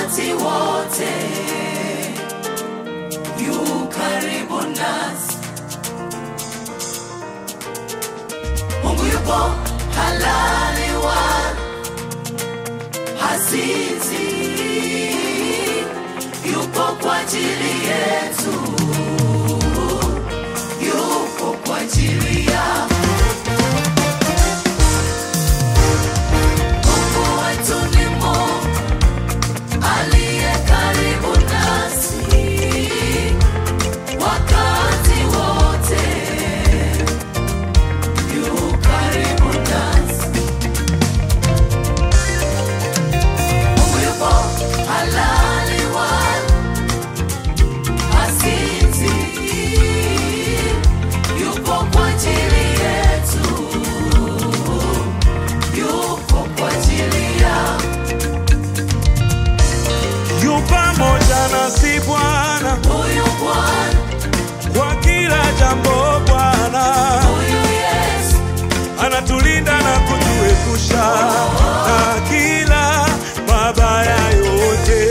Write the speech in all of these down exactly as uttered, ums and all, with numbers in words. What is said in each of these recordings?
wakati wote yu karibu nasi. Mungu yupo halali wa hasizi, yupo kwa ajili yetu, yupo kwa ajili ya Mungu wetu ni Mungu aliye karibu nasi wakati wote, yu karibu nasi. Mungu yupo halali wa hasizi, yupo kwa ajili yetu, yupo kwa ajili ya yu pamoja nasi Bwana, huyu Bwana, kwa kila jambo Bwana. huyu Yesu Anatulinda na kutuepusha na kila mabaya yote.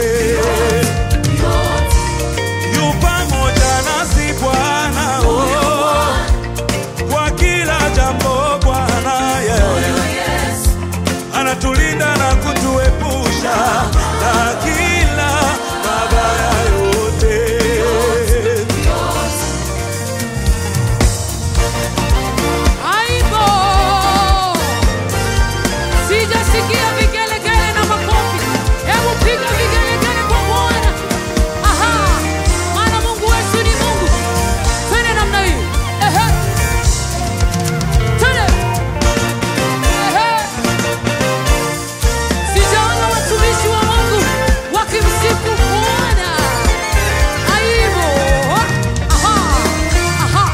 yote, Yu pamoja nasi Bwana, huyu oh, Bwana, kwa kila jambo Bwana, yeah. huyu Yesu Anatulinda na kutuepusha na kila mabaya yote. Aibo! Sijasikia vigelegele na makofi. Hebu piga vigelegele kwa Bwana. Aha! Maana Mungu wetu ni Mungu. Twende namna hii. Ehe. Twende. Ehe. Sijaona watumishi wa Mungu wakimsifu Bwana. Aibo! Aha! Aha!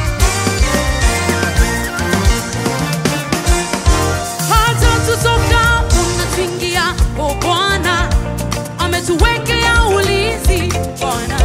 Hata tutoka unatuingia, o Bwana ametuwekea ulinzi. Bwana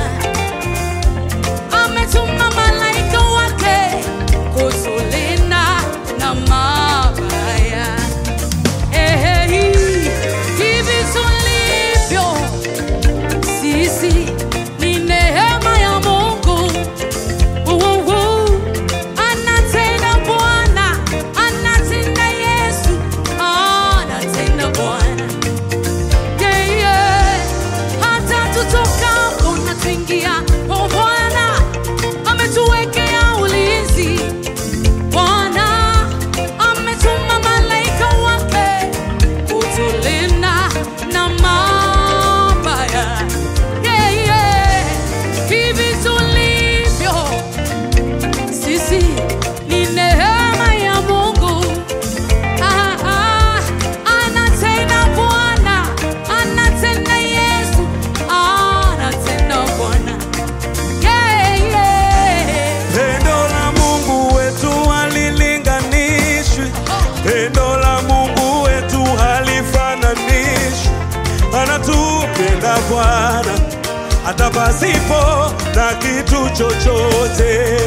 ametuma malaika wake kutulinda na mabaya. Ehe, hivi tulivyo sisi ni neema ya Mungu. Uhu, anatenda Bwana, anatenda Yesu, anatenda Bwana. Yeah, yeah. Hata tutokapo na tuingia, oh Bwana ametuwekea ulinzi. Bwana ametuma malaika wake kutulinda na mabaya. Yeah, yeah. Hivi tulivyo sisi ni neema ya Mungu. Ah, ah, anatenda Bwana, anatenda Yesu, anatenda Bwana. Yeah, yeah. Pendo la Mungu wetu halilinganishwi, pendo la Mungu wetu halifananishwi. Anatupenda Bwana hata pasipo na kitu chochote,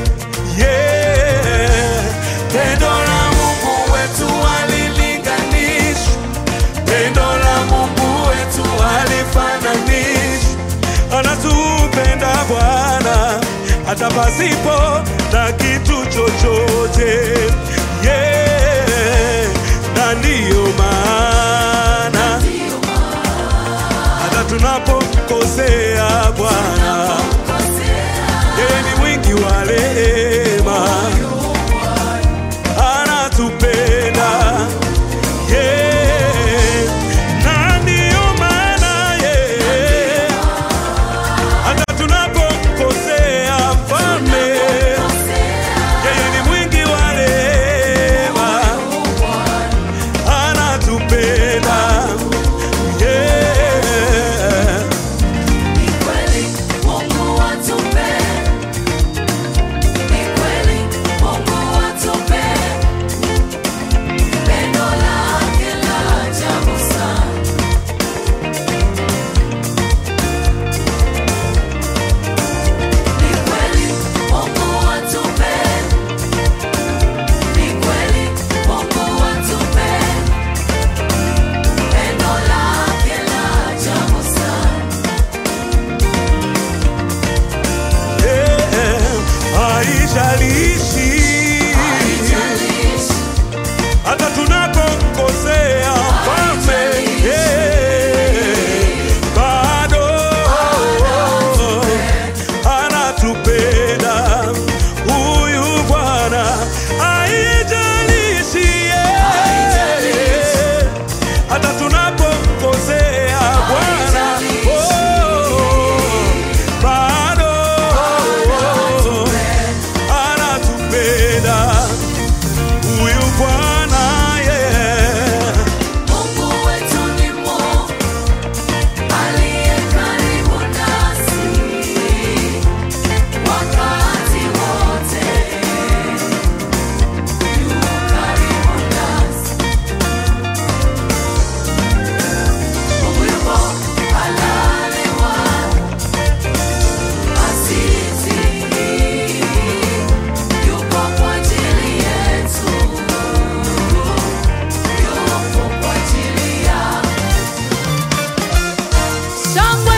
yeah. Pendo la Mungu wetu halilinganishwi, pendo la Mungu wetu halifananishwi. Anatupenda Bwana hata pasipo na kitu chochote, yeah. Na ndiyo maana ndio hata tunapokosea Bwana, yeye ni mwingi wa rehema, anatupenda, yeah. Na ndiyo maana, yeah, hata tunapokosea Mfalme, yeye ni mwingi wa rehema, anatupenda, yeah. ni kweli Mungu atupenda, ni shangwe